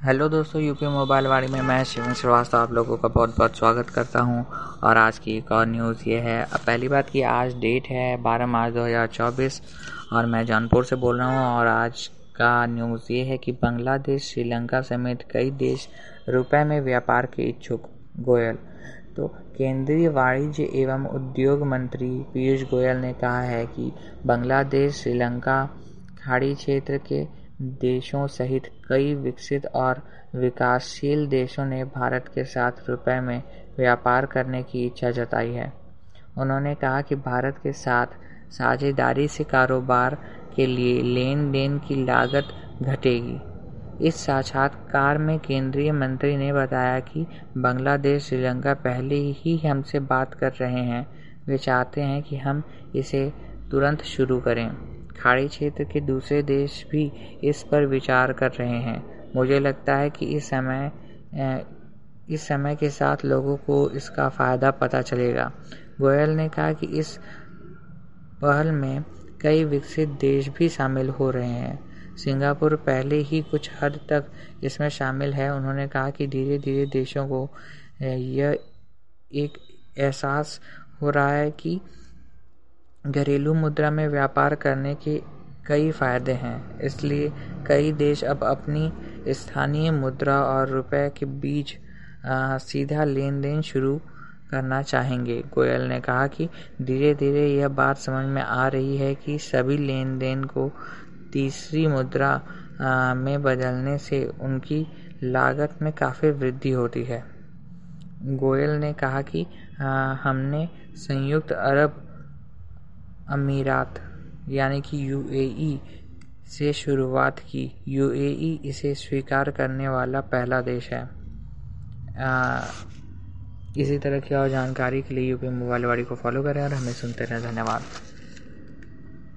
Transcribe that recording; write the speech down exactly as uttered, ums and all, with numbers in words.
Hello दोस्तों, UP mobile वाड़ी में मैं शिवन श्रीवास्तव आप लोगों का बहुत बहुत स्वागत करता हूं। और आज की एक और न्यूज़ ये है। अब पहली बात कि आज डेट है बारह मार्च दो हज़ार चौबीस और मैं जौनपुर से बोल रहा हूं। और आज का न्यूज़ ये है कि बांग्लादेश, श्रीलंका समेत कई देश रुपए में व्यापार के इच्छुक। गोयल तो केंद्रीय वाणिज्य एवं उद्योग मंत्री पीयूष गोयल ने कहा है कि बांग्लादेश, श्रीलंका, खाड़ी क्षेत्र के देशों सहित कई विकसित और विकासशील देशों ने भारत के साथ रुपए में व्यापार करने की इच्छा जताई है। उन्होंने कहा कि भारत के साथ साझेदारी से कारोबार के लिए लेन देन की लागत घटेगी। इस साक्षात्कार में केंद्रीय मंत्री ने बताया कि बांग्लादेश, श्रीलंका पहले ही हमसे बात कर रहे हैं। वे चाहते हैं कि हम इसे तुरंत शुरू करें। खाड़ी क्षेत्र के दूसरे देश भी इस पर विचार कर रहे हैं। मुझे लगता है कि इस समय इस समय के साथ लोगों को इसका फ़ायदा पता चलेगा। गोयल ने कहा कि इस पहल में कई विकसित देश भी शामिल हो रहे हैं। सिंगापुर पहले ही कुछ हद तक इसमें शामिल है। उन्होंने कहा कि धीरे धीरे देशों को यह एक एहसास हो रहा है कि घरेलू मुद्रा में व्यापार करने के कई फायदे हैं। इसलिए कई देश अब अपनी स्थानीय मुद्रा और रुपए के बीच आ, सीधा लेन देन शुरू करना चाहेंगे। गोयल ने कहा कि धीरे धीरे यह बात समझ में आ रही है कि सभी लेन देन को तीसरी मुद्रा आ, में बदलने से उनकी लागत में काफ़ी वृद्धि होती है। गोयल ने कहा कि आ, हमने संयुक्त अरब अमीरात यानी कि यूएई से शुरुआत की। यूएई इसे स्वीकार करने वाला पहला देश है। आ, इसी तरह की और जानकारी के लिए यूपी मोबाइल वाड़ी को फॉलो करें और हमें सुनते रहें। धन्यवाद।